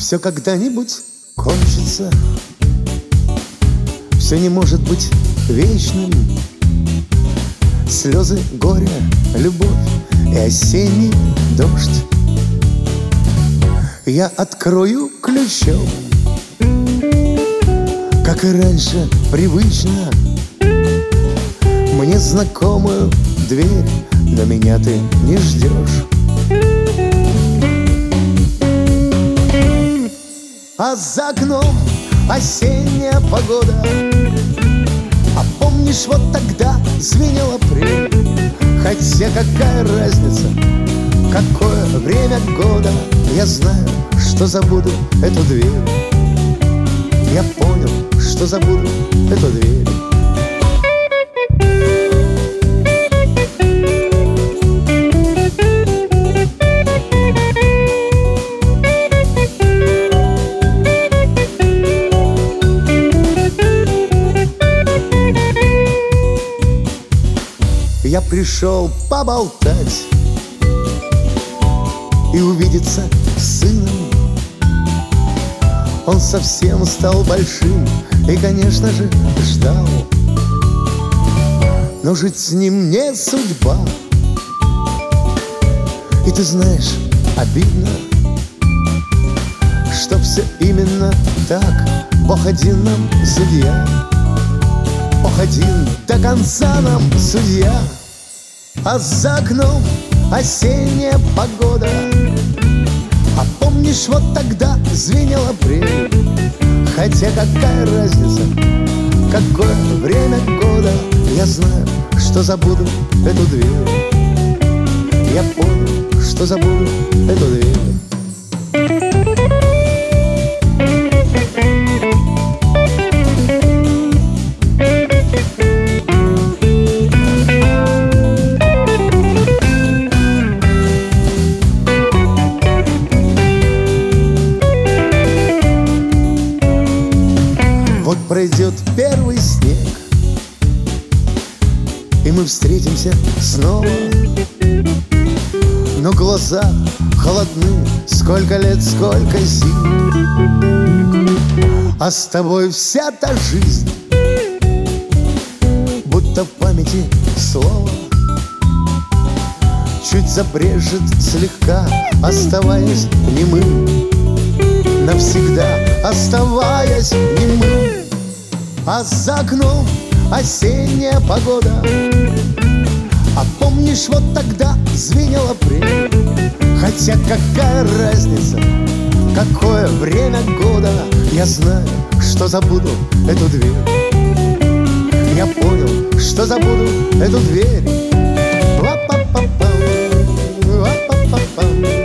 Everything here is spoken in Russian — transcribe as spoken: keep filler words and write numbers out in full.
Все когда-нибудь кончится, все не может быть вечным. Слезы, горе, любовь и осенний дождь я открою ключом, как и раньше привычно. Мне знакомую дверь, но меня ты не ждешь. А за окном осенняя погода. А помнишь, вот тогда звенел апрель? Хотя какая разница, какое время года? Я знаю, что забуду эту дверь. Я понял, что забуду эту дверь. Я пришел поболтать и увидеться с сыном. Он совсем стал большим и, конечно же, ждал. Но жить с ним не судьба. И ты знаешь, обидно, что все именно так. Бог один нам судья, Бог один до конца нам судья. А за окном осенняя погода. А помнишь, вот тогда звенел апрель? Хотя какая разница, какое время года? Я знаю, что забуду эту дверь. Я понял, что забуду эту дверь. Вот пройдет первый снег, и мы встретимся снова. Но глаза холодны, сколько лет, сколько зим. А с тобой вся та жизнь, будто в памяти слово чуть забрежет слегка, оставаясь немым, навсегда оставаясь немым. А за окном осенняя погода. А помнишь, вот тогда звенел апрель? Хотя какая разница, какое время года? Я знаю, что забуду эту дверь. Я понял, что забуду эту дверь. Ла-па-па-пам, ла-па-па-пам.